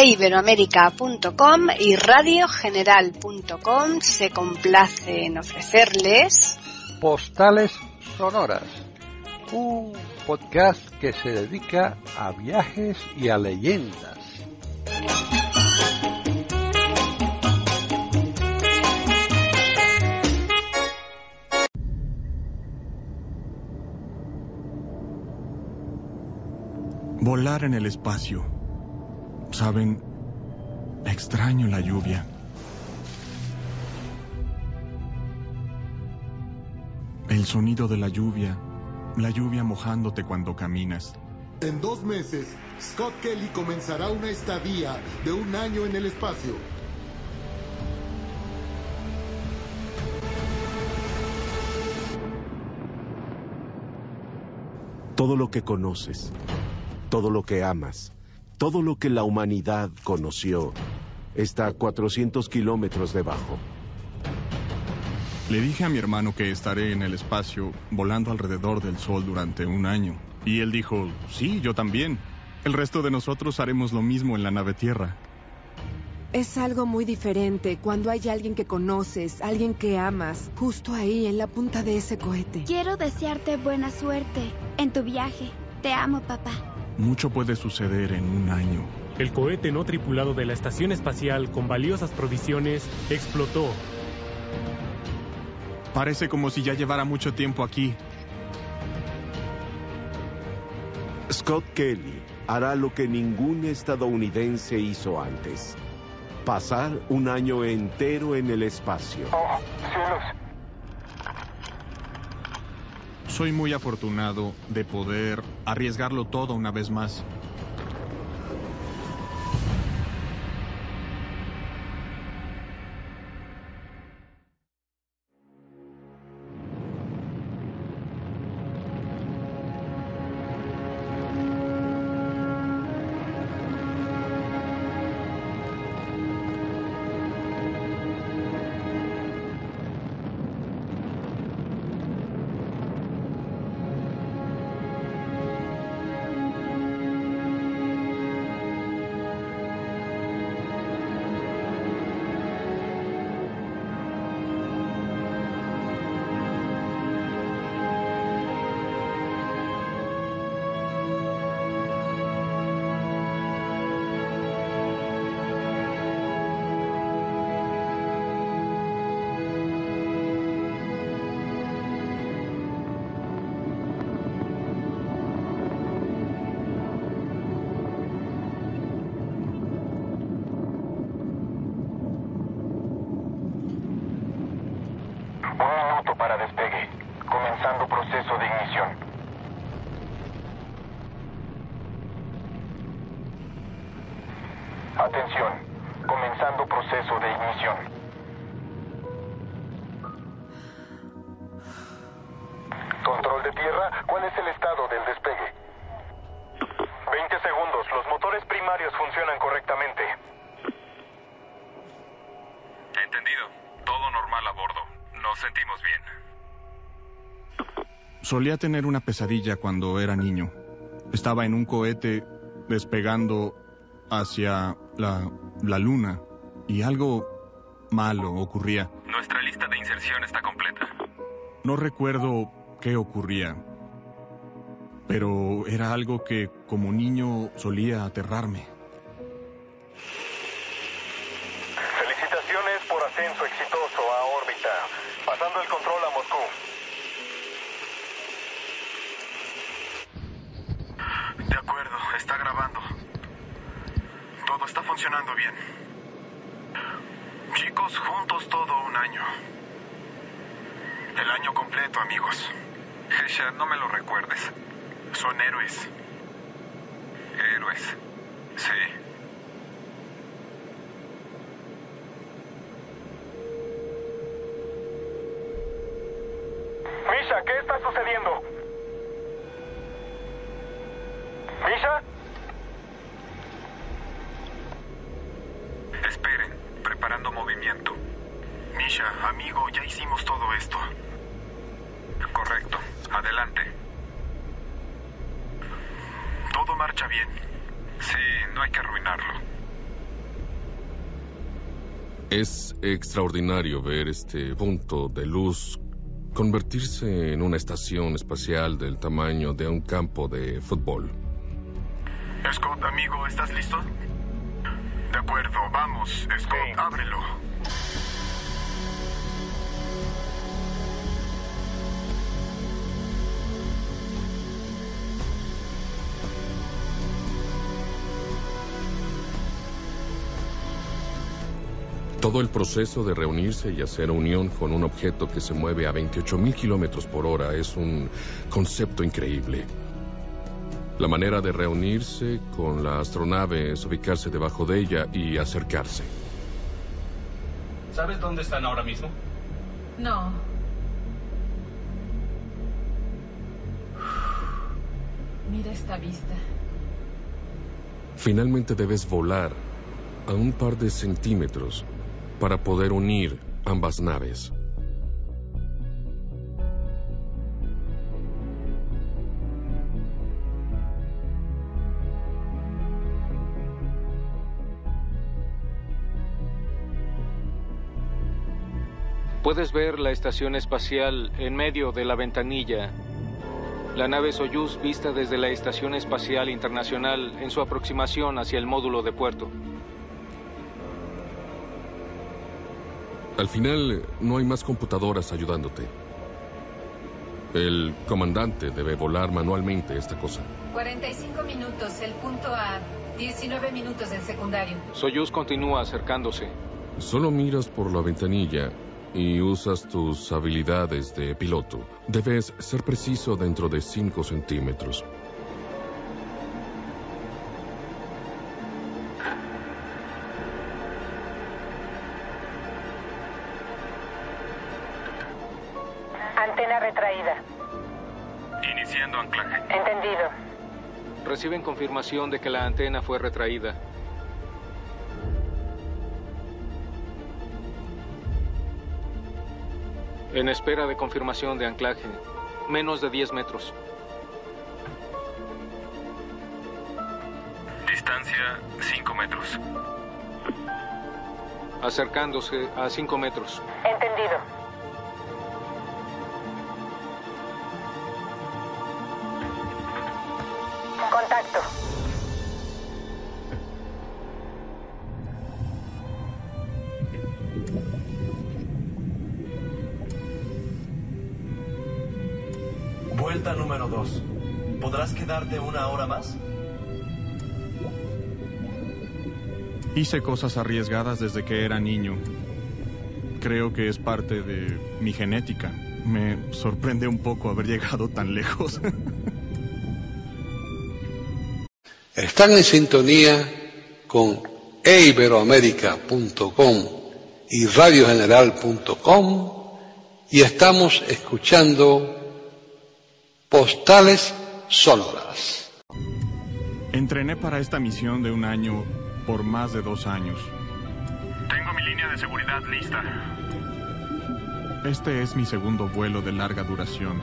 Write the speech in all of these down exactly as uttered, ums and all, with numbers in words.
e iberoamérica punto com y radio general punto com se complace en ofrecerles Postales Sonoras, un podcast que se dedica a viajes y a leyendas. Volar en el espacio. ¿Saben? Extraño la lluvia. El sonido de la lluvia, la lluvia mojándote cuando caminas. En dos meses, Scott Kelly comenzará una estadía de un año en el espacio. Todo lo que conoces, todo lo que amas, todo lo que la humanidad conoció, está a cuatrocientos kilómetros debajo. Le dije a mi hermano que estaré en el espacio volando alrededor del Sol durante un año. Y él dijo, sí, yo también. El resto de nosotros haremos lo mismo en la nave Tierra. Es algo muy diferente cuando hay alguien que conoces, alguien que amas, justo ahí en la punta de ese cohete. Quiero desearte buena suerte en tu viaje. Te amo, papá. Mucho puede suceder en un año. El cohete no tripulado de la estación espacial con valiosas provisiones explotó. Parece como si ya llevara mucho tiempo aquí. Scott Kelly hará lo que ningún estadounidense hizo antes. Pasar un año entero en el espacio. ¡Oh, cielos! Soy muy afortunado de poder arriesgarlo todo una vez más. Un minuto para despegue. Comenzando proceso de ignición. Atención. Comenzando proceso de ignición. Control de tierra, ¿cuál es el estado del despegue? veinte segundos. Los motores primarios funcionan correctamente. Entendido. Todo normal a bordo. Nos sentimos bien. Solía tener una pesadilla cuando era niño. Estaba en un cohete despegando hacia la, la luna y algo malo ocurría. Nuestra lista de inserción está completa. No recuerdo qué ocurría, pero era algo que como niño solía aterrarme. Felicitaciones por ascenso exitoso a órbita. Pasando el control a Moscú. De acuerdo, está grabando. Todo está funcionando bien. Chicos, juntos todo un año. El año completo, amigos. Hesha, no me lo recuerdes. Son héroes. Héroes. Sí. Misha, ¿qué está sucediendo? ¿Misha? Esperen, preparando movimiento. Misha, amigo, ya hicimos todo esto. Correcto, adelante. Todo marcha bien. Sí, no hay que arruinarlo. Es extraordinario ver este punto de luz convertirse en una estación espacial del tamaño de un campo de fútbol. Scott, amigo, ¿estás listo? De acuerdo, vamos, Scott, sí. Ábrelo. Todo el proceso de reunirse y hacer unión con un objeto que se mueve a veintiocho mil kilómetros por hora es un concepto increíble. La manera de reunirse con la astronave es ubicarse debajo de ella y acercarse. ¿Sabes dónde están ahora mismo? No. Mira esta vista. Finalmente debes volar a un par de centímetros para poder unir ambas naves. Puedes ver la estación espacial en medio de la ventanilla. La nave Soyuz vista desde la Estación Espacial Internacional en su aproximación hacia el módulo de puerto. Al final, no hay más computadoras ayudándote. El comandante debe volar manualmente esta cosa. cuarenta y cinco minutos el punto A, diecinueve minutos el secundario. Soyuz continúa acercándose. Solo miras por la ventanilla y usas tus habilidades de piloto. Debes ser preciso dentro de cinco centímetros. Antena retraída. Iniciando anclaje. Entendido. Reciben confirmación de que la antena fue retraída. En espera de confirmación de anclaje. Menos de diez metros. Distancia cinco metros. Acercándose a cinco metros. Entendido. Contacto. Vuelta número dos. ¿Podrás quedarte una hora más? Hice cosas arriesgadas desde que era niño. Creo que es parte de mi genética. Me sorprende un poco haber llegado tan lejos. Están en sintonía con e iberoamérica punto com y radio general punto com y estamos escuchando Postales Sonoras. Entrené para esta misión de un año por más de dos años. Tengo mi línea de seguridad lista. Este es mi segundo vuelo de larga duración.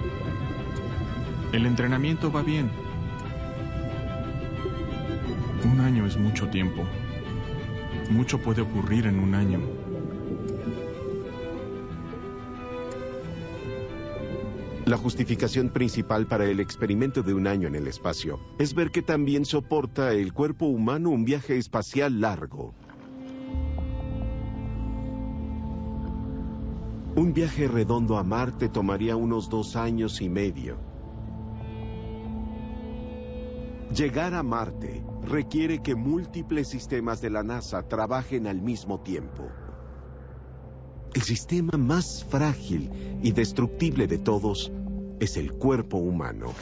El entrenamiento va bien. Un año es mucho tiempo. Mucho puede ocurrir en un año. La justificación principal para el experimento de un año en el espacio es ver que también soporta el cuerpo humano un viaje espacial largo. Un viaje redondo a Marte tomaría unos dos años y medio. Llegar a Marte requiere que múltiples sistemas de la NASA trabajen al mismo tiempo. El sistema más frágil y destructible de todos es el cuerpo humano.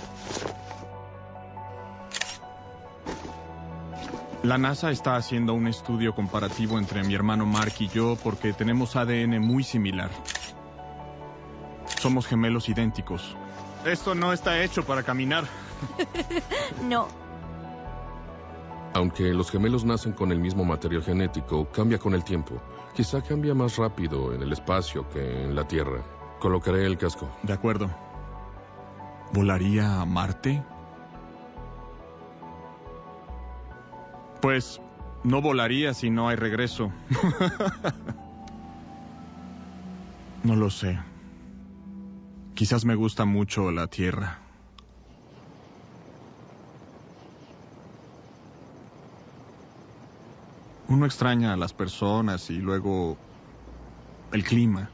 La NASA está haciendo un estudio comparativo entre mi hermano Mark y yo porque tenemos A D N muy similar. Somos gemelos idénticos. Esto no está hecho para caminar. No. Aunque los gemelos nacen con el mismo material genético, cambia con el tiempo. Quizá cambia más rápido en el espacio que en la Tierra. Colocaré el casco. De acuerdo. ¿Volaría a Marte? Pues No volaría si no hay regreso. No lo sé. Quizás me gusta mucho la Tierra. Uno extraña a las personas y luego el clima.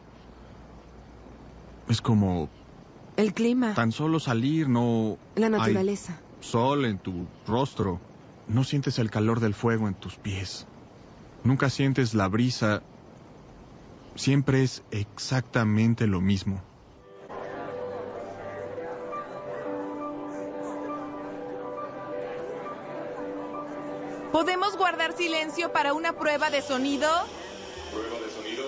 Es como... El clima. Tan solo salir, no... La naturaleza. Hay sol en tu rostro. No sientes el calor del fuego en tus pies. Nunca sientes la brisa. Siempre es exactamente lo mismo. ¿Podemos guardar silencio para una prueba de sonido? ¿Prueba de sonido?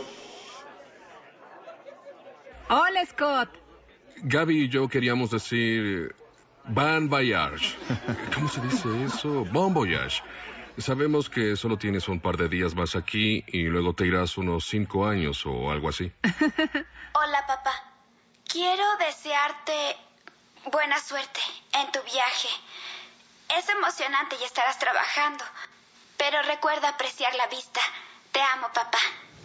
Hola, Scott. Gaby y yo queríamos decir... Bon voyage. ¿Cómo se dice eso? Bon voyage. Sabemos que solo tienes un par de días más aquí y luego te irás unos cinco años o algo así. Hola, papá. Quiero desearte buena suerte en tu viaje. Es emocionante y estarás trabajando, pero recuerda apreciar la vista. Te amo, papá.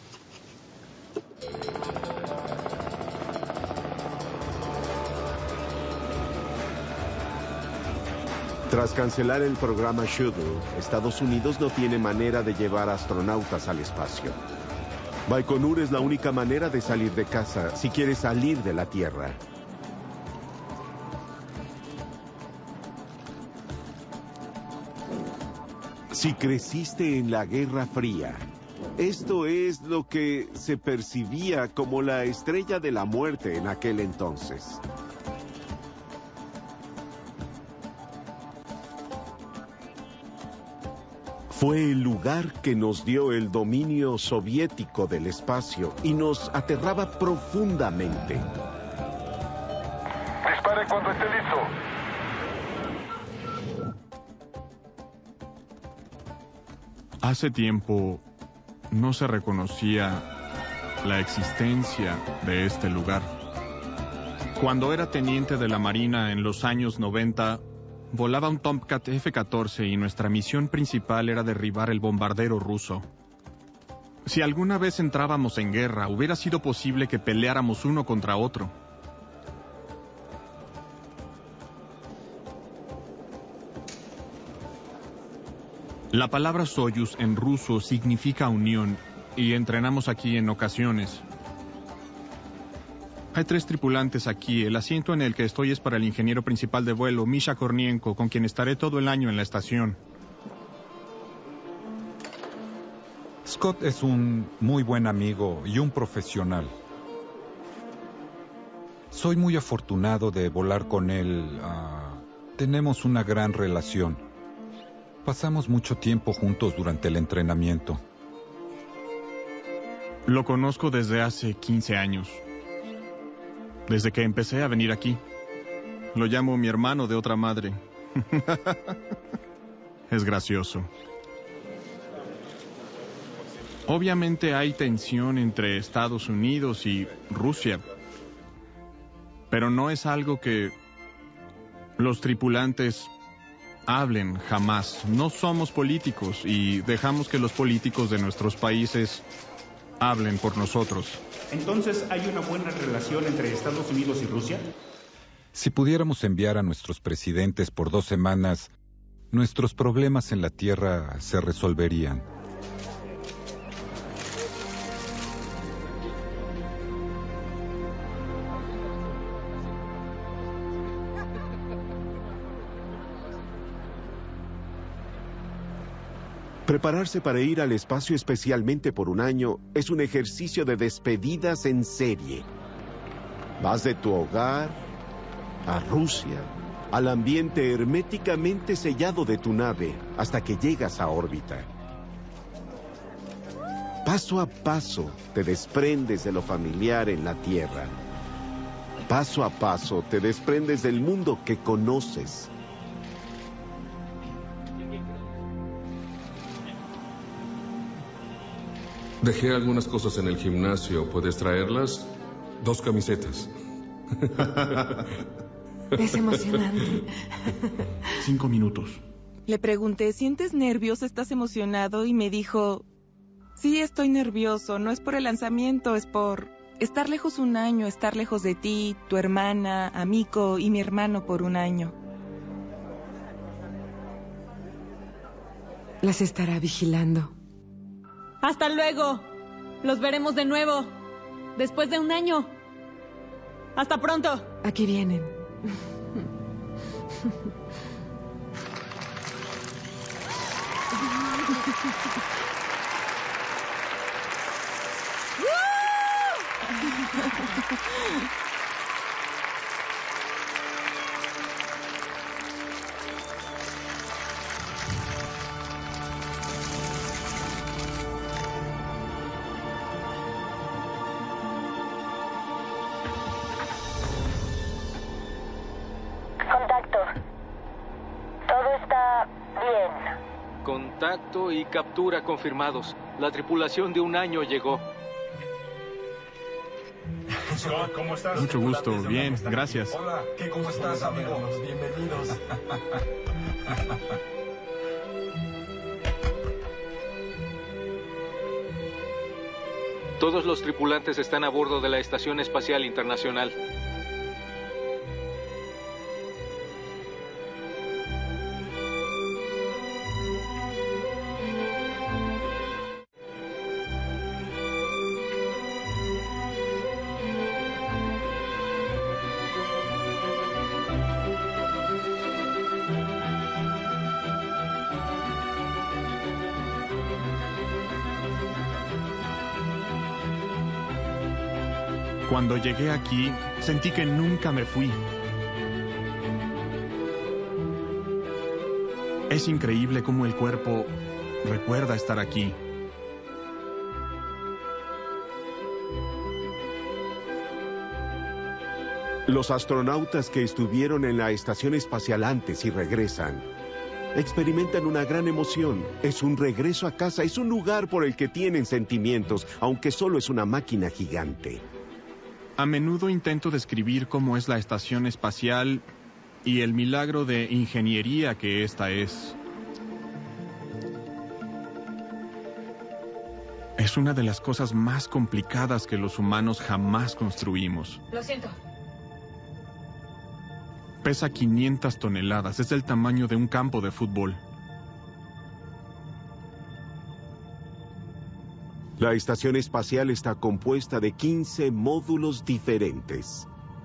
Tras cancelar el programa Shuttle, Estados Unidos no tiene manera de llevar astronautas al espacio. Baikonur es la única manera de salir de casa si quieres salir de la Tierra. Si creciste en la Guerra Fría, esto es lo que se percibía como la estrella de la muerte en aquel entonces. Fue el lugar que nos dio el dominio soviético del espacio y nos aterraba profundamente. Dispare cuando esté listo. Hace tiempo no se reconocía la existencia de este lugar. Cuando era teniente de la Marina en los años noventa, volaba un Tomcat F catorce y nuestra misión principal era derribar el bombardero ruso. Si alguna vez entrábamos en guerra, hubiera sido posible que peleáramos uno contra otro. La palabra Soyuz en ruso significa unión y entrenamos aquí en ocasiones. Hay tres tripulantes aquí. El asiento en el que estoy es para el ingeniero principal de vuelo, Misha Kornienko, con quien estaré todo el año en la estación. Scott es un muy buen amigo y un profesional. Soy muy afortunado de volar con él. Uh, tenemos una gran relación. Pasamos mucho tiempo juntos durante el entrenamiento. Lo conozco desde hace quince años. Desde que empecé a venir aquí. Lo llamo mi hermano de otra madre. Es gracioso. Obviamente hay tensión entre Estados Unidos y Rusia. Pero no es algo que los tripulantes hablen jamás. No somos políticos y dejamos que los políticos de nuestros países hablen por nosotros. Entonces, ¿hay una buena relación entre Estados Unidos y Rusia? Si pudiéramos enviar a nuestros presidentes por dos semanas, nuestros problemas en la Tierra se resolverían. Prepararse para ir al espacio especialmente por un año es un ejercicio de despedidas en serie. Vas de tu hogar a Rusia, al ambiente herméticamente sellado de tu nave, hasta que llegas a órbita. Paso a paso te desprendes de lo familiar en la Tierra. Paso a paso te desprendes del mundo que conoces. Dejé algunas cosas en el gimnasio. ¿Puedes traerlas? Dos camisetas. Es emocionante. Cinco minutos. Le pregunté, ¿sientes nervios? ¿Estás emocionado? Y me dijo, sí, estoy nervioso. No es por el lanzamiento, es por estar lejos un año, estar lejos de ti, tu hermana, Amico y mi hermano por un año. Las estará vigilando. Hasta luego. Los veremos de nuevo. Después de un año. Hasta pronto. Aquí vienen. Contacto. Todo está bien. Contacto y captura confirmados. La tripulación de un año llegó. Scott, ¿cómo estás? Mucho gusto, bien, gracias. Hola, ¿qué, cómo estás, amigo? Bienvenidos. Todos los tripulantes están a bordo de la Estación Espacial Internacional. Cuando llegué aquí, sentí que nunca me fui. Es increíble cómo el cuerpo recuerda estar aquí. Los astronautas que estuvieron en la estación espacial antes y regresan, experimentan una gran emoción. Es un regreso a casa, es un lugar por el que tienen sentimientos, aunque solo es una máquina gigante. A menudo intento describir cómo es la estación espacial y el milagro de ingeniería que esta es. Es una de las cosas más complicadas que los humanos jamás construimos. Lo siento. Pesa quinientas toneladas, es del tamaño de un campo de fútbol. La estación espacial está compuesta de quince módulos diferentes.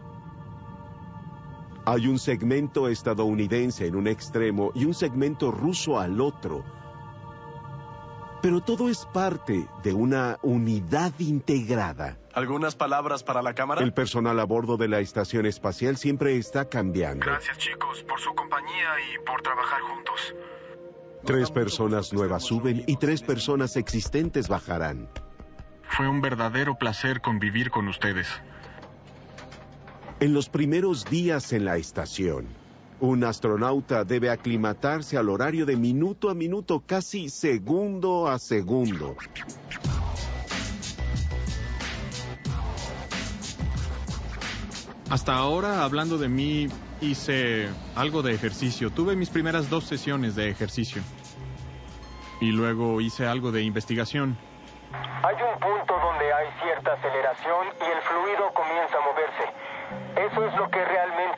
Hay un segmento estadounidense en un extremo y un segmento ruso al otro. Pero todo es parte de una unidad integrada. ¿Algunas palabras para la cámara? El personal a bordo de la estación espacial siempre está cambiando. Gracias, chicos, por su compañía y por trabajar juntos. Tres personas nuevas suben y tres personas existentes bajarán. Fue un verdadero placer convivir con ustedes. En los primeros días en la estación, un astronauta debe aclimatarse al horario de minuto a minuto, casi segundo a segundo. Hasta ahora, hablando de mí, hice algo de ejercicio. Tuve mis primeras dos sesiones de ejercicio. Y luego hice algo de investigación. Hay un punto donde hay cierta aceleración y el fluido comienza a moverse. Eso es lo que realmente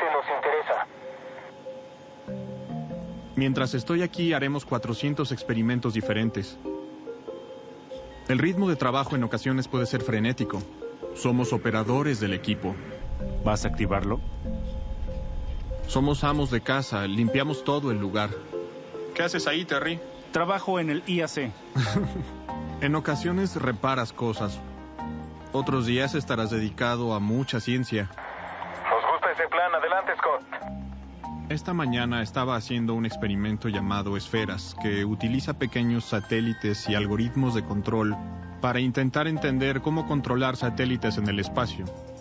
nos interesa. Mientras estoy aquí, haremos cuatrocientos experimentos diferentes. El ritmo de trabajo en ocasiones puede ser frenético. Somos operadores del equipo. ¿Vas a activarlo? Somos amos de casa, limpiamos todo el lugar. ¿Qué haces ahí, Terry? Trabajo en el I A C. En ocasiones reparas cosas. Otros días estarás dedicado a mucha ciencia. Nos gusta ese plan. Adelante, Scott. Esta mañana estaba haciendo un experimento llamado Esferas, que utiliza pequeños satélites y algoritmos de control para intentar entender cómo controlar satélites en el espacio.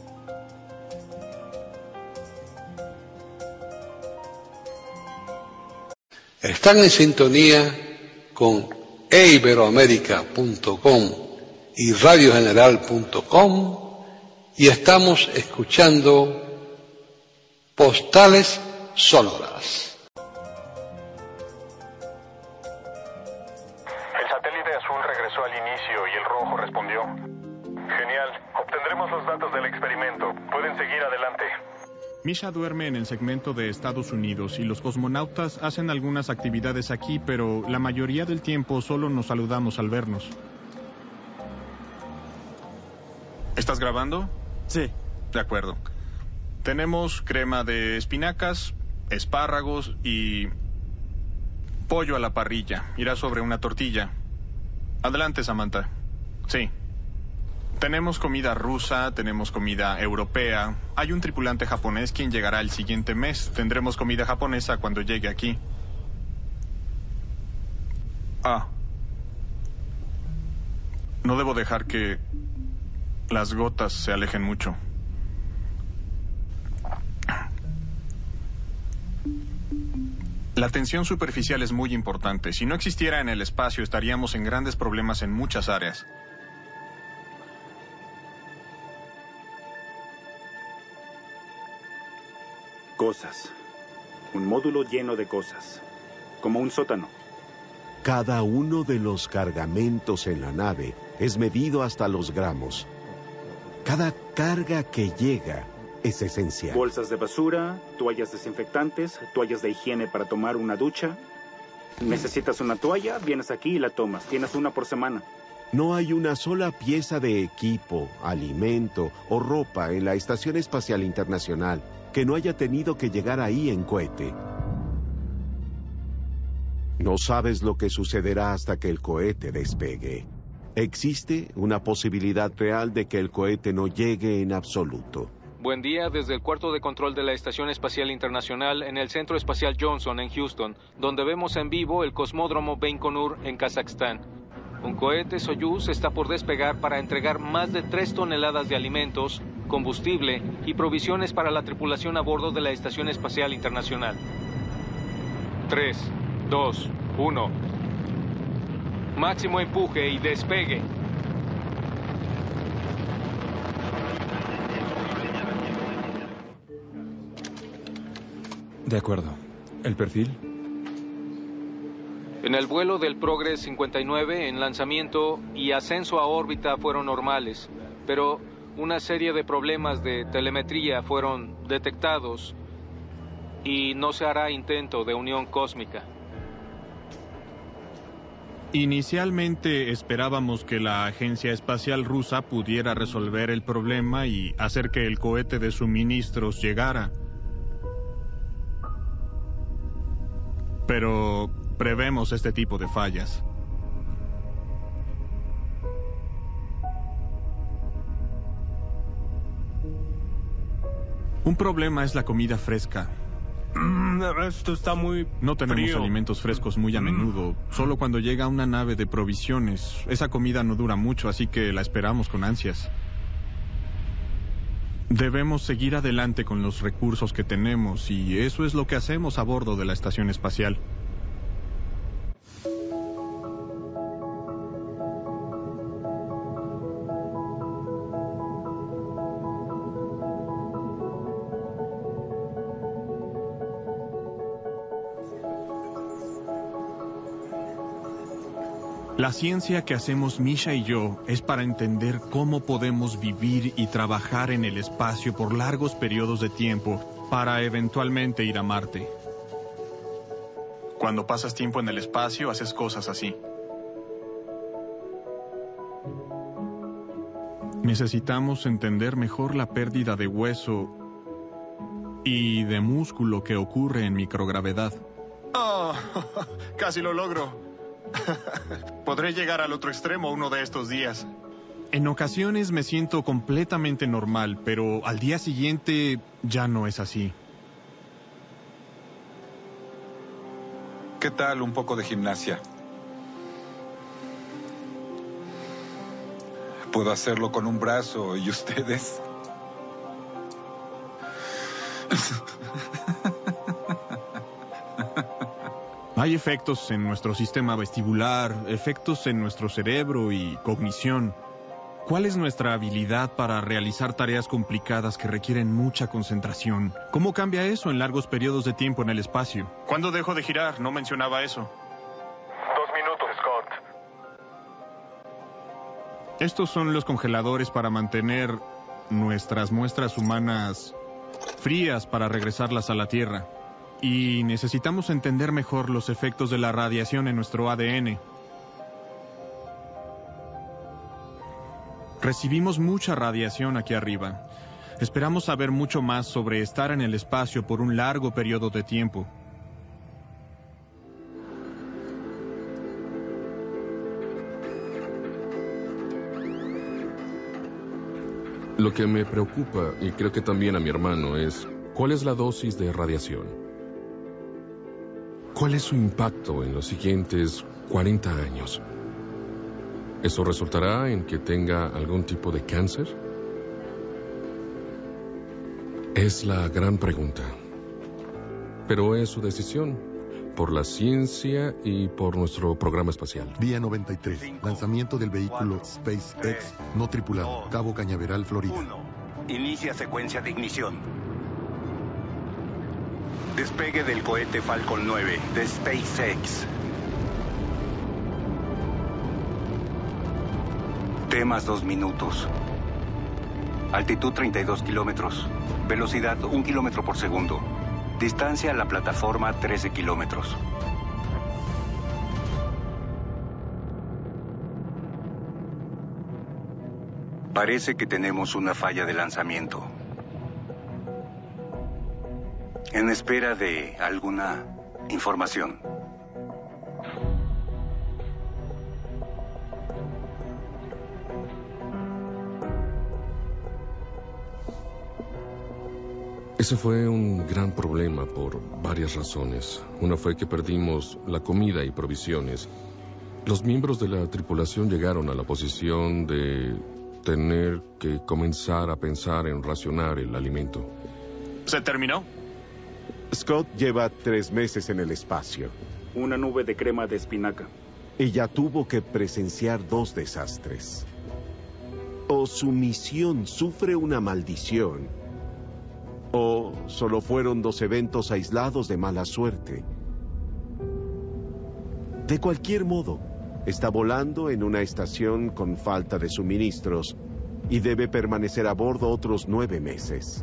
Están en sintonía con e iberoamérica punto com y radio general punto com y estamos escuchando Postales Sonoras. datos del experimento. Pueden seguir adelante. Misha duerme en el segmento de Estados Unidos y los cosmonautas hacen algunas actividades aquí, pero la mayoría del tiempo solo nos saludamos al vernos. ¿Estás grabando? Sí. De acuerdo. Tenemos crema de espinacas, espárragos y pollo a la parrilla. Irá sobre una tortilla. Adelante, Samantha. Sí. Tenemos comida rusa, tenemos comida europea. Hay un tripulante japonés quien llegará el siguiente mes. Tendremos comida japonesa cuando llegue aquí. Ah. No debo dejar que las gotas se alejen mucho. La tensión superficial es muy importante. Si no existiera en el espacio, estaríamos en grandes problemas en muchas áreas. Cosas. Un módulo lleno de cosas. Como un sótano. Cada uno de los cargamentos en la nave es medido hasta los gramos. Cada carga que llega es esencial. Bolsas de basura, toallas desinfectantes, toallas de higiene para tomar una ducha. Necesitas una toalla, vienes aquí y la tomas. Tienes una por semana. No hay una sola pieza de equipo, alimento o ropa en la Estación Espacial Internacional que no haya tenido que llegar ahí en cohete. No sabes lo que sucederá hasta que el cohete despegue. Existe una posibilidad real de que el cohete no llegue en absoluto. Buen día desde el cuarto de control de la Estación Espacial Internacional en el Centro Espacial Johnson en Houston, donde vemos en vivo el cosmódromo Baikonur en Kazajstán. Un cohete Soyuz está por despegar para entregar más de tres toneladas de alimentos, combustible y provisiones para la tripulación a bordo de la Estación Espacial Internacional. tres, dos, uno. Máximo empuje y despegue. De acuerdo. ¿El perfil? En el vuelo del Progress cincuenta y nueve, en lanzamiento y ascenso a órbita fueron normales, pero una serie de problemas de telemetría fueron detectados y no se hará intento de unión cósmica. Inicialmente esperábamos que la Agencia Espacial Rusa pudiera resolver el problema y hacer que el cohete de suministros llegara. Pero prevemos este tipo de fallas. Un problema es la comida fresca. Mm, esto está muy No tenemos frío. alimentos frescos muy a menudo. Solo cuando llega una nave de provisiones. Esa comida no dura mucho, así que la esperamos con ansias. Debemos seguir adelante con los recursos que tenemos, y eso es lo que hacemos a bordo de la estación espacial. La ciencia que hacemos Misha y yo es para entender cómo podemos vivir y trabajar en el espacio por largos periodos de tiempo para eventualmente ir a Marte. Cuando pasas tiempo en el espacio, haces cosas así. Necesitamos entender mejor la pérdida de hueso y de músculo que ocurre en microgravedad. Oh, casi lo logro. Podré llegar al otro extremo uno de estos días. En ocasiones me siento completamente normal, pero al día siguiente ya no es así. ¿Qué tal un poco de gimnasia? Puedo hacerlo con un brazo, ¿y ustedes? Hay efectos en nuestro sistema vestibular, efectos en nuestro cerebro y cognición. ¿Cuál es nuestra habilidad para realizar tareas complicadas que requieren mucha concentración? ¿Cómo cambia eso en largos periodos de tiempo en el espacio? ¿Cuándo dejo de girar? No mencionaba eso. Dos minutos, Scott. Estos son los congeladores para mantener nuestras muestras humanas frías para regresarlas a la Tierra. Y necesitamos entender mejor los efectos de la radiación en nuestro A D N. Recibimos mucha radiación aquí arriba. Esperamos saber mucho más sobre estar en el espacio por un largo periodo de tiempo. Lo que me preocupa, y creo que también a mi hermano, es ¿cuál es la dosis de radiación? ¿Cuál es su impacto en los siguientes cuarenta años? ¿Eso resultará en que tenga algún tipo de cáncer? Es la gran pregunta. Pero es su decisión, por la ciencia y por nuestro programa espacial. Día noventa y tres. Lanzamiento del vehículo SpaceX no tripulado. Cabo Cañaveral, Florida. uno. Inicia secuencia de ignición. Despegue del cohete Falcon nueve de SpaceX. T más dos minutos. Altitud treinta y dos kilómetros. Velocidad un kilómetro por segundo. Distancia a la plataforma trece kilómetros. Parece que tenemos una falla de lanzamiento. En espera de alguna información. Ese fue un gran problema por varias razones. Una fue que perdimos la comida y provisiones. Los miembros de la tripulación llegaron a la posición de tener que comenzar a pensar en racionar el alimento. ¿Se terminó? Scott lleva tres meses en el espacio. Una nube de crema de espinaca. Y ya tuvo que presenciar dos desastres. O su misión sufre una maldición, o solo fueron dos eventos aislados de mala suerte. De cualquier modo, está volando en una estación con falta de suministros y debe permanecer a bordo otros nueve meses.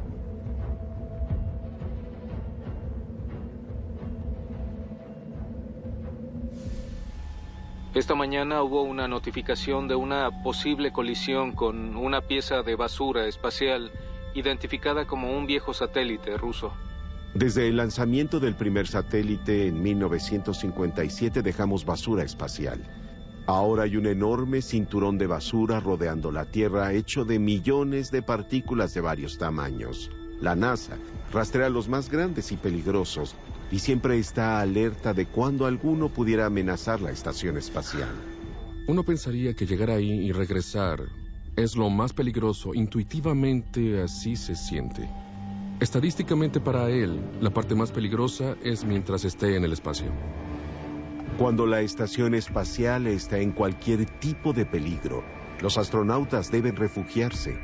Esta mañana hubo una notificación de una posible colisión con una pieza de basura espacial identificada como un viejo satélite ruso. Desde el lanzamiento del primer satélite en mil novecientos cincuenta y siete dejamos basura espacial. Ahora hay un enorme cinturón de basura rodeando la Tierra hecho de millones de partículas de varios tamaños. La NASA rastrea los más grandes y peligrosos y siempre está alerta de cuando alguno pudiera amenazar la estación espacial. Uno pensaría que llegar ahí y regresar es lo más peligroso. Intuitivamente así se siente. Estadísticamente para él, la parte más peligrosa es mientras esté en el espacio. Cuando la estación espacial está en cualquier tipo de peligro, los astronautas deben refugiarse.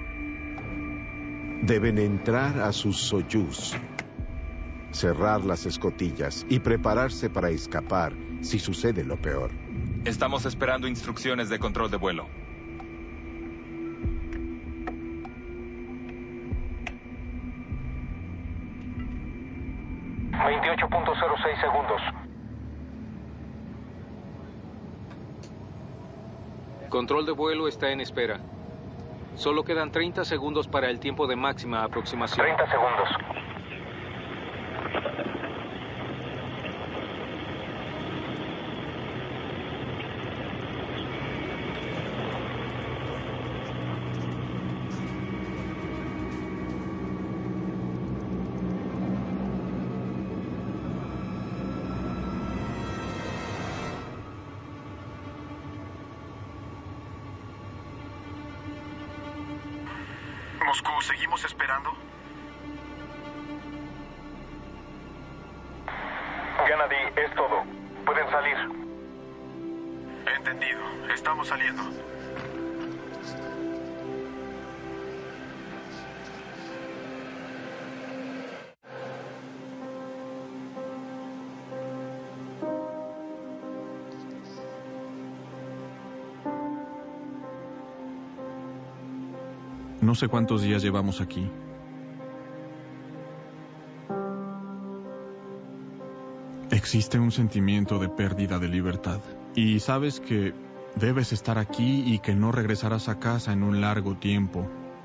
Deben entrar a sus Soyuz, cerrar las escotillas y prepararse para escapar si sucede lo peor. Estamos esperando instrucciones de control de vuelo. veintiocho punto cero seis segundos. Control de vuelo está en espera. Solo quedan treinta segundos para el tiempo de máxima aproximación. treinta segundos. Moscú, ¿seguimos esperando? Gennady, es todo. Pueden salir. Entendido. Estamos saliendo. No sé cuántos días llevamos aquí. Existe un sentimiento de pérdida de libertad. Y sabes que debes estar aquí y que no regresarás a casa en un largo tiempo.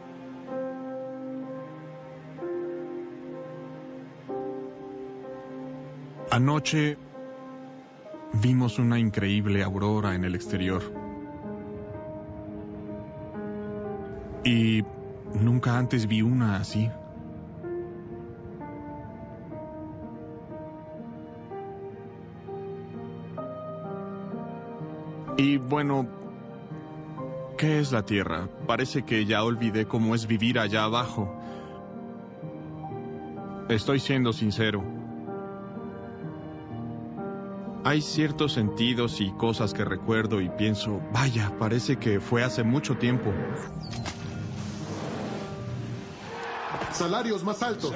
Anoche vimos una increíble aurora en el exterior. Y nunca antes vi una así. Y bueno, ¿qué es la Tierra? Parece que ya olvidé cómo es vivir allá abajo. Estoy siendo sincero. Hay ciertos sentidos y cosas que recuerdo y pienso, vaya, parece que fue hace mucho tiempo. Salarios más altos.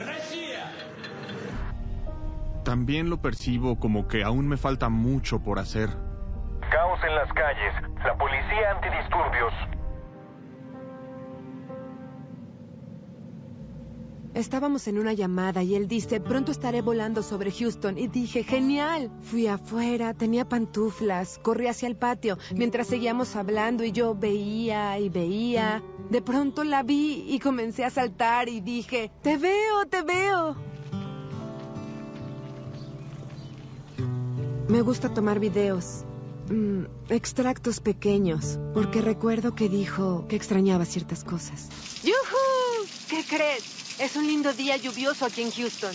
También lo percibo como que aún me falta mucho por hacer. Caos en las calles. La policía antidisturbios. Estábamos en una llamada y él dice, pronto estaré volando sobre Houston. Y dije, genial. Fui afuera, tenía pantuflas, corrí hacia el patio mientras seguíamos hablando y yo veía y veía. De pronto la vi y comencé a saltar y dije, te veo, te veo. Me gusta tomar videos, mmm, extractos pequeños, porque recuerdo que dijo que extrañaba ciertas cosas. ¡Yujú! ¿Qué crees? Es un lindo día lluvioso aquí en Houston.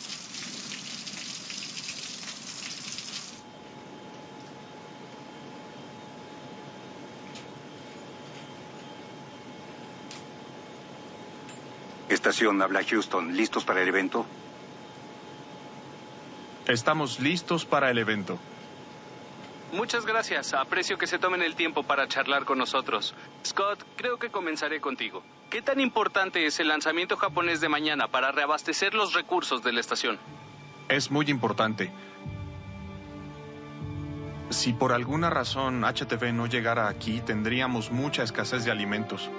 Estación habla Houston. ¿Listos para el evento? Estamos listos para el evento. Muchas gracias. Aprecio que se tomen el tiempo para charlar con nosotros. Scott, creo que comenzaré contigo. ¿Qué tan importante es el lanzamiento japonés de mañana para reabastecer los recursos de la estación? Es muy importante. Si por alguna razón H T V no llegara aquí, tendríamos mucha escasez de alimentos.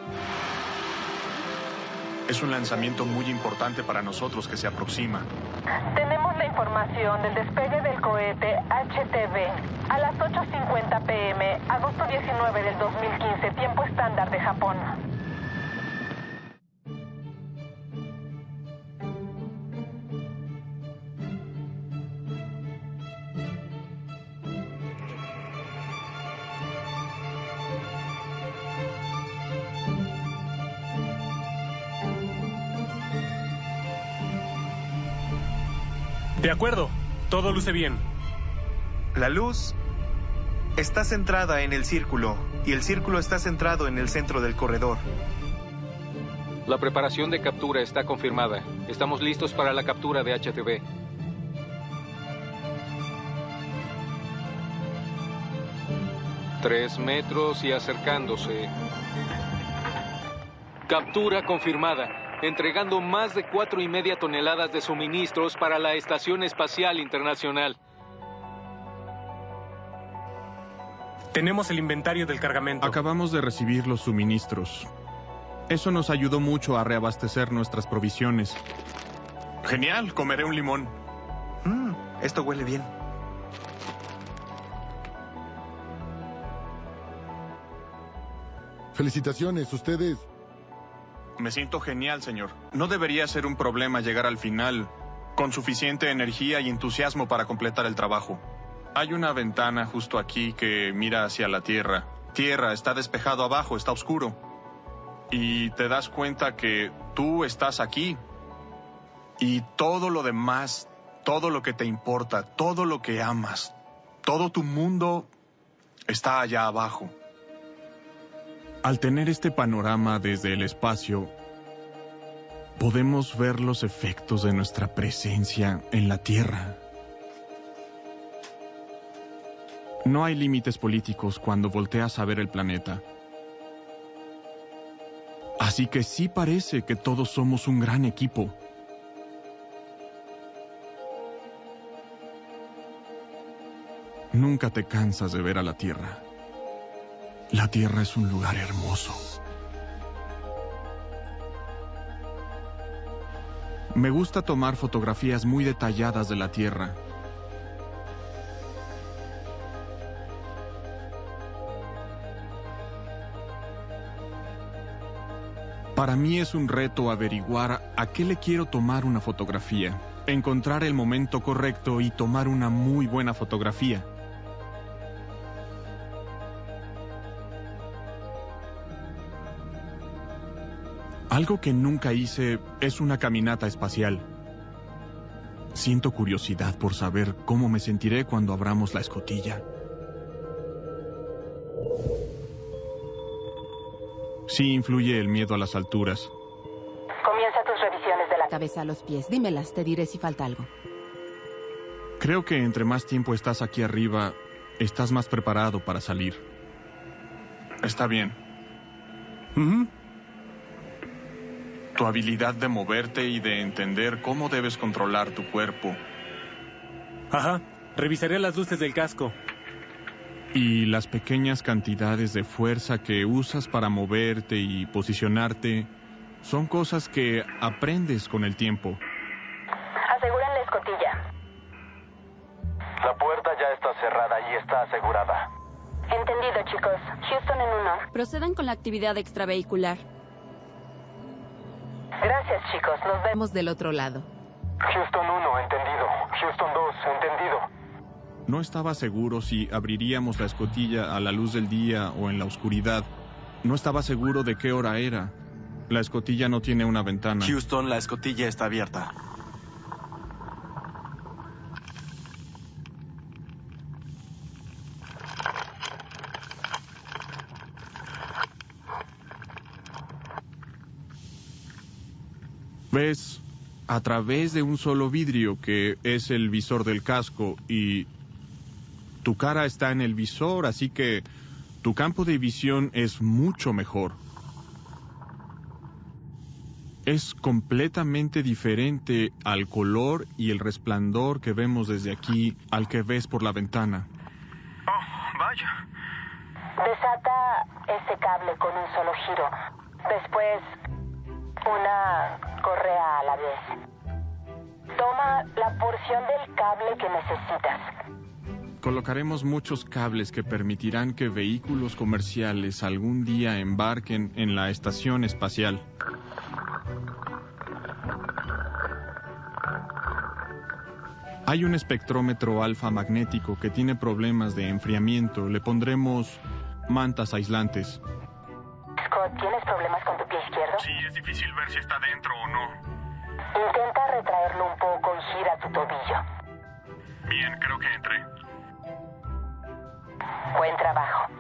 Es un lanzamiento muy importante para nosotros que se aproxima. Tenemos la información del despegue del cohete H T V a las ocho cincuenta pm, agosto diecinueve del dos mil quince, tiempo estándar de Japón. De acuerdo, todo luce bien. La luz está centrada en el círculo y el círculo está centrado en el centro del corredor. La preparación de captura está confirmada. Estamos listos para la captura de H T V. Tres metros y acercándose. Captura confirmada. Entregando más de cuatro y media toneladas de suministros para la Estación Espacial Internacional. Tenemos el inventario del cargamento. Acabamos de recibir los suministros. Eso nos ayudó mucho a reabastecer nuestras provisiones. Genial, comeré un limón. Mm, esto huele bien. Felicitaciones, ustedes... Me siento genial, señor. No debería ser un problema llegar al final con suficiente energía y entusiasmo para completar el trabajo. Hay una ventana justo aquí que mira hacia la Tierra. Tierra, está despejado abajo, está oscuro. Y te das cuenta que tú estás aquí. Y todo lo demás, todo lo que te importa, todo lo que amas, todo tu mundo está allá abajo. Al tener este panorama desde el espacio, podemos ver los efectos de nuestra presencia en la Tierra. No hay límites políticos cuando volteas a ver el planeta. Así que sí parece que todos somos un gran equipo. Nunca te cansas de ver a la Tierra. La Tierra es un lugar hermoso. Me gusta tomar fotografías muy detalladas de la Tierra. Para mí es un reto averiguar a qué le quiero tomar una fotografía, encontrar el momento correcto y tomar una muy buena fotografía. Algo que nunca hice es una caminata espacial. Siento curiosidad por saber cómo me sentiré cuando abramos la escotilla. Sí influye el miedo a las alturas. Comienza tus revisiones de la cabeza a los pies. Dímelas, te diré si falta algo. Creo que entre más tiempo estás aquí arriba, estás más preparado para salir. Está bien. Uh-huh. Tu habilidad de moverte y de entender cómo debes controlar tu cuerpo. Ajá. Revisaré las luces del casco. Y las pequeñas cantidades de fuerza que usas para moverte y posicionarte son cosas que aprendes con el tiempo. Aseguran la escotilla. La puerta ya está cerrada y está asegurada. Entendido, chicos. Houston en uno. Procedan con la actividad extravehicular. Gracias, chicos. Nos vemos del otro lado. Houston uno, entendido. Houston dos, entendido. No estaba seguro si abriríamos la escotilla a la luz del día o en la oscuridad. No estaba seguro de qué hora era. La escotilla no tiene una ventana. Houston, la escotilla está abierta. Ves a través de un solo vidrio que es el visor del casco y tu cara está en el visor, así que tu campo de visión es mucho mejor. Es completamente diferente al color y el resplandor que vemos desde aquí al que ves por la ventana. Oh, vaya. Desata ese cable con un solo giro. Después, una correa a la vez. Toma la porción del cable que necesitas. Colocaremos muchos cables que permitirán que vehículos comerciales algún día embarquen en la estación espacial. Hay un espectrómetro alfa magnético que tiene problemas de enfriamiento. Le pondremos mantas aislantes. Scott, ¿tienes problemas con tu pie izquierdo? Sí, es difícil ver si está dentro o no. Intenta retraerlo un poco y gira tu tobillo. Bien, creo que entré. Buen trabajo.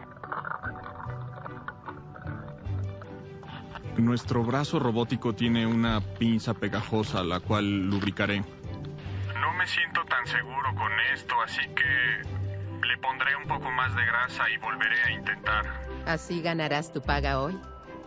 Nuestro brazo robótico tiene una pinza pegajosa, la cual lubricaré. No me siento tan seguro con esto, así que le pondré un poco más de grasa y volveré a intentar. ¿Así ganarás tu paga hoy?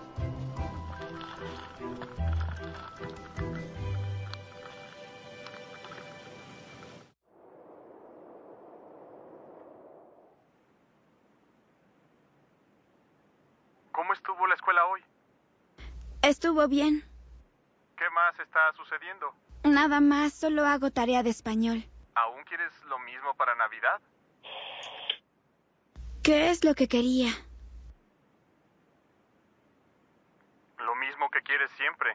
¿Cómo estuvo la escuela hoy? Estuvo bien. ¿Qué más está sucediendo? Nada más, solo hago tarea de español. ¿Aún quieres lo mismo para Navidad? ¿Qué es lo que quería? Lo mismo que quieres siempre.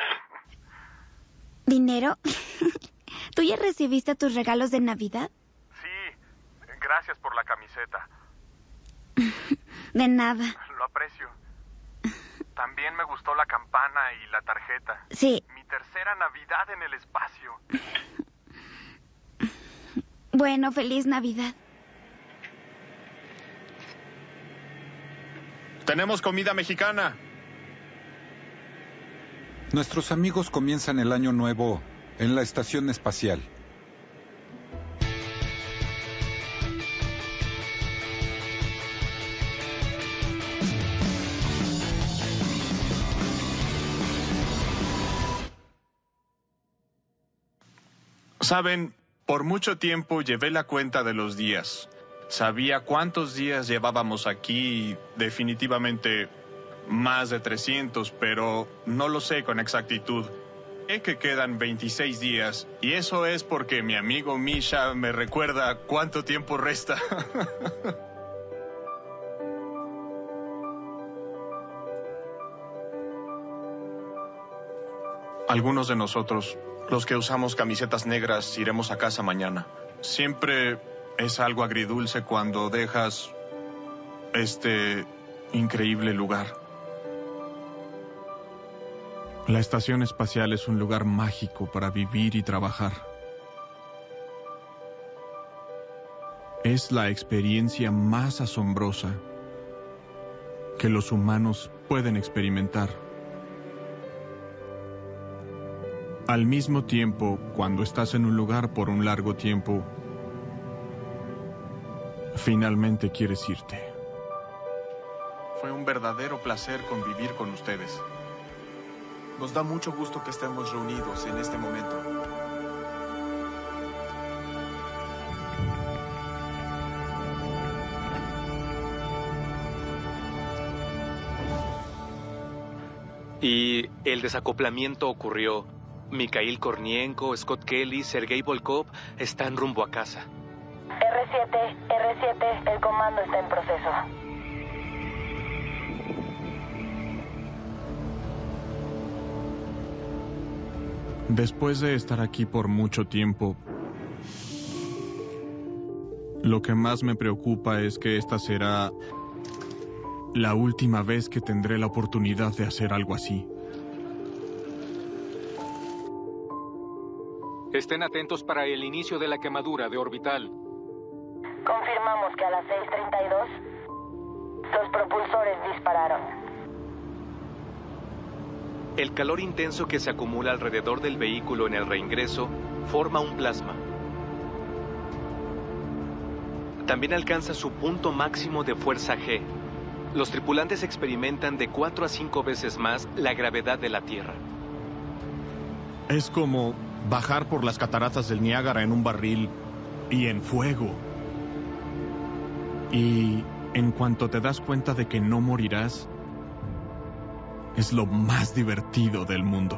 ¿Dinero? ¿Tú ya recibiste tus regalos de Navidad? Sí, gracias por la camiseta. De nada. Lo aprecio. También me gustó la campana y la tarjeta. Sí. Mi tercera Navidad en el espacio. Bueno, feliz Navidad. Tenemos comida mexicana. Nuestros amigos comienzan el año nuevo en la estación espacial. Saben, por mucho tiempo llevé la cuenta de los días. Sabía cuántos días llevábamos aquí, definitivamente más de trescientos, pero no lo sé con exactitud. Sé que quedan veintiséis días, y eso es porque mi amigo Misha me recuerda cuánto tiempo resta. Algunos de nosotros, los que usamos camisetas negras, iremos a casa mañana. Siempre es algo agridulce cuando dejas este increíble lugar. La estación espacial es un lugar mágico para vivir y trabajar. Es la experiencia más asombrosa que los humanos pueden experimentar. Al mismo tiempo, cuando estás en un lugar por un largo tiempo, finalmente quieres irte. Fue un verdadero placer convivir con ustedes. Nos da mucho gusto que estemos reunidos en este momento. Y el desacoplamiento ocurrió. Mikhail Kornienko, Scott Kelly, Sergei Volkov están rumbo a casa. R siete, R siete, el comando está en proceso. Después de estar aquí por mucho tiempo, lo que más me preocupa es que esta será la última vez que tendré la oportunidad de hacer algo así. Estén atentos para el inicio de la quemadura de orbital. Confirmamos que a las seis treinta y dos los propulsores dispararon. El calor intenso que se acumula alrededor del vehículo en el reingreso forma un plasma. También alcanza su punto máximo de fuerza G. Los tripulantes experimentan de cuatro a cinco veces más la gravedad de la Tierra. Es como bajar por las cataratas del Niágara en un barril y en fuego. Y en cuanto te das cuenta de que no morirás, es lo más divertido del mundo.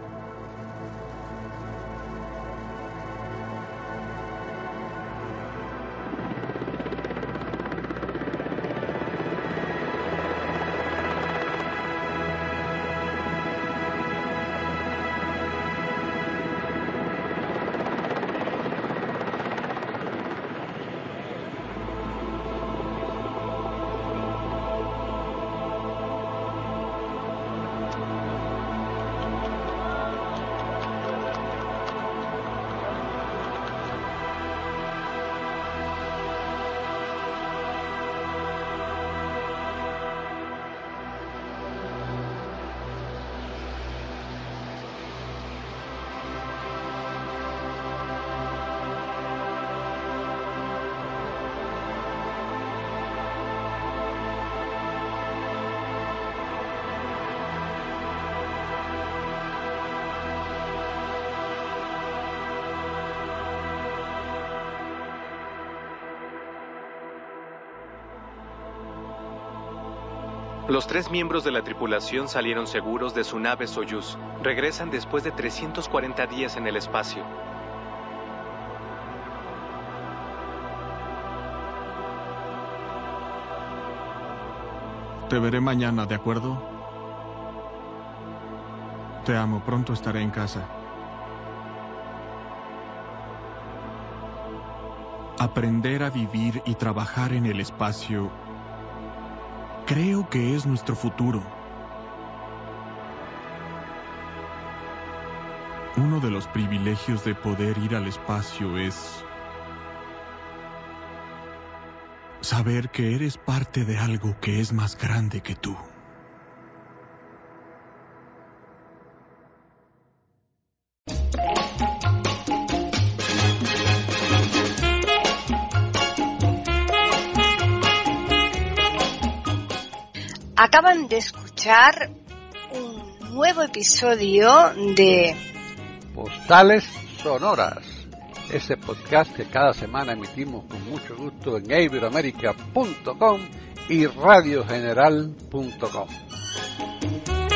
Los tres miembros de la tripulación salieron seguros de su nave Soyuz. Regresan después de trescientos cuarenta días en el espacio. Te veré mañana, ¿de acuerdo? Te amo, pronto estaré en casa. Aprender a vivir y trabajar en el espacio creo que es nuestro futuro. Uno de los privilegios de poder ir al espacio es saber que eres parte de algo que es más grande que tú. Acaban de escuchar un nuevo episodio de Postales Sonoras, ese podcast que cada semana emitimos con mucho gusto en iberoamerica punto com y radio general punto com.